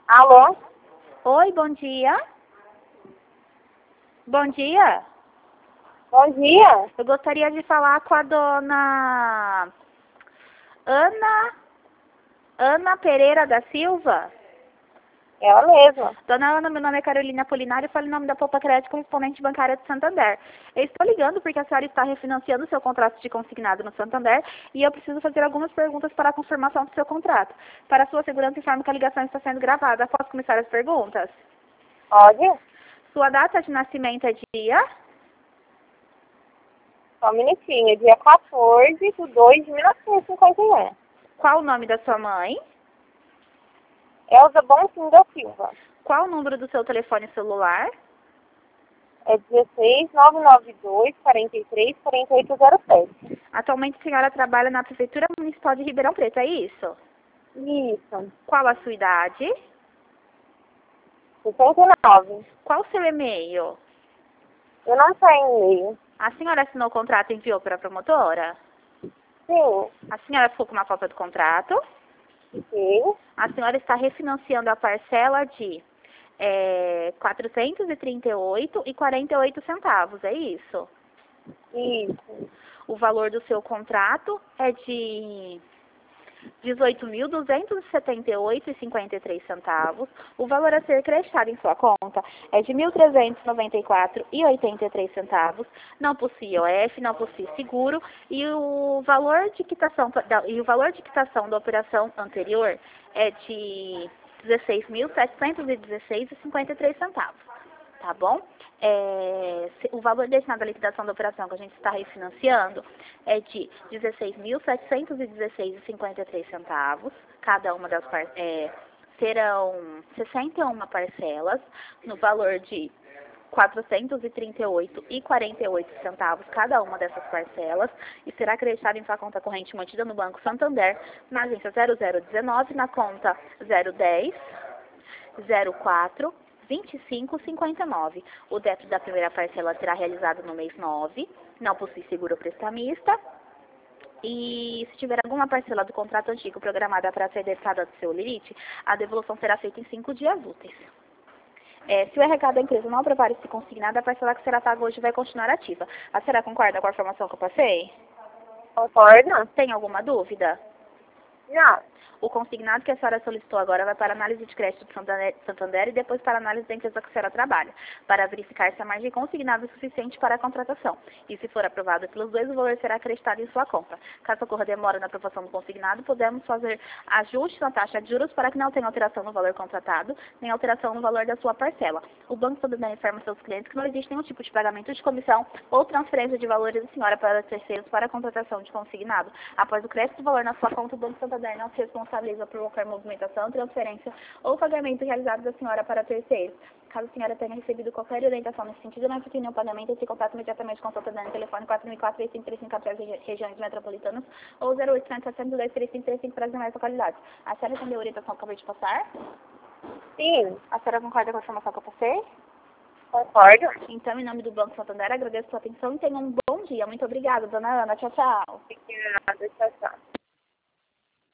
Alô? Oi, bom dia. Bom dia. Bom dia. Eu gostaria de falar com a dona Ana Pereira da Silva. Ela mesma. Dona Ana, meu nome é Carolina Apolinário, eu falo em nome da Poupa Crédito Correspondente Bancária de Santander. Eu estou ligando porque a senhora está refinanciando o seu contrato de consignado no Santander e eu preciso fazer algumas perguntas para a confirmação do seu contrato. Para a sua segurança, informo que a ligação está sendo gravada. Posso começar as perguntas? Pode? Sua data de nascimento é dia? Só um minutinho. Dia 14/2/1951. Qual o nome da sua mãe? Elza Bonfim da Silva. Qual o número do seu telefone celular? É 16 992 43 4807. Atualmente a senhora trabalha na Prefeitura Municipal de Ribeirão Preto, é isso? Isso. Qual a sua idade? 69. Qual o seu e-mail? Eu não tenho e-mail. A senhora assinou o contrato e enviou para a promotora? Sim. A senhora ficou com uma cópia do contrato? Sim. A senhora está refinanciando a parcela de 438,48 é isso? Isso. O valor do seu contrato é de 18.278,53. O valor a ser creditado em sua conta é de 1.394,83. Não possui IOF, não possui seguro e o valor de quitação da operação anterior é de 16.716,53. Tá bom? O valor destinado à liquidação da operação que a gente está refinanciando é de 16.716,53. Cada uma das serão 61 parcelas no valor de 438,48 cada uma dessas parcelas e será acreditado em sua conta corrente mantida no Banco Santander, na agência 0019, na conta 010 04 25,59. O débito da primeira parcela será realizado no mês 9, não possui seguro prestamista. E se tiver alguma parcela do contrato antigo programada para ser debitada do seu limite, a devolução será feita em 5 dias úteis. Se o RH da empresa não aprovar esse consignado, a parcela que será paga hoje vai continuar ativa. A senhora concorda com a informação que eu passei? Concorda? Tem alguma dúvida? Não. O consignado que a senhora solicitou agora vai para análise de crédito do Santander e depois para análise da empresa que a senhora trabalha, para verificar se a margem consignada é suficiente para a contratação. E se for aprovado pelos dois, o valor será acreditado em sua conta. Caso ocorra demora na aprovação do consignado, podemos fazer ajuste na taxa de juros para que não tenha alteração no valor contratado, nem alteração no valor da sua parcela. O Banco Santander informa seus clientes que não existe nenhum tipo de pagamento de comissão ou transferência de valores da senhora para terceiros para a contratação de consignado. Após o crédito do valor na sua conta, o Banco Santander não se responsabiliza por qualquer movimentação, transferência ou pagamento realizado da senhora para terceiros. Caso a senhora tenha recebido qualquer orientação nesse sentido, não efetue nenhum pagamento, entre em contato imediatamente com o Santander no telefone 4004-3535 para as regiões metropolitanas ou 0800-702-3535 para as demais localidades. A senhora entendeu a orientação que eu acabei de passar? Sim. A senhora concorda com a informação que eu passei? Concordo. Então, em nome do Banco Santander, agradeço a sua atenção e tenha um bom dia. Muito obrigada, dona Ana. Tchau, tchau. Obrigada. Tchau, tchau.